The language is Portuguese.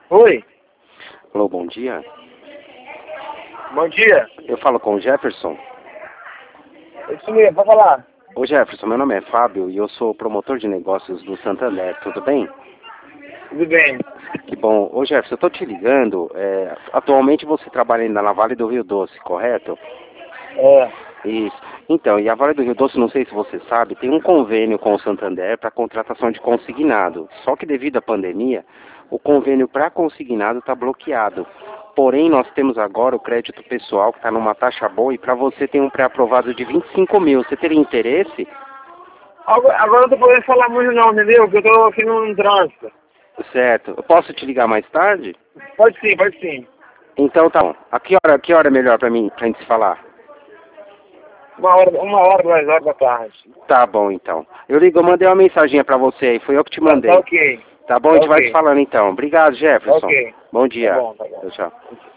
Oi, Alô, bom dia. bom dia. Eu falo com o Jefferson. Isso mesmo, pode falar. Ô Jefferson, meu nome é Fábio e eu sou promotor de negócios do Santander, tudo bem? Tudo bem. Que bom. Ô Jefferson, eu tô te ligando, atualmente você trabalha ainda na Vale do Rio Doce, correto? É, Isso. Então, e a Vale do Rio Doce, não sei se você sabe, tem um convênio com o Santander para contratação de consignado. Só que devido à pandemia, o convênio para consignado está bloqueado. Porém, nós temos agora o crédito pessoal que está numa taxa boa e para você tem um pré-aprovado de 25 mil. Você teria interesse? agora eu não tô podendo falar muito não, entendeu? Porque eu tô aqui no trânsito. Certo. Eu posso te ligar mais tarde? Pode sim, pode sim. Então tá bom. A que hora é melhor para mim, pra gente se falar? 1 hora, 2 horas da tarde. Tá bom, então. Eu mandei uma mensaginha para você aí, foi eu que te Tá mandei. ok. Tá bom? A Tá gente vai se ok. falando então. Obrigado, Tá Jefferson. ok. Bom Tá dia. bom, tá bom. Tchau, tchau.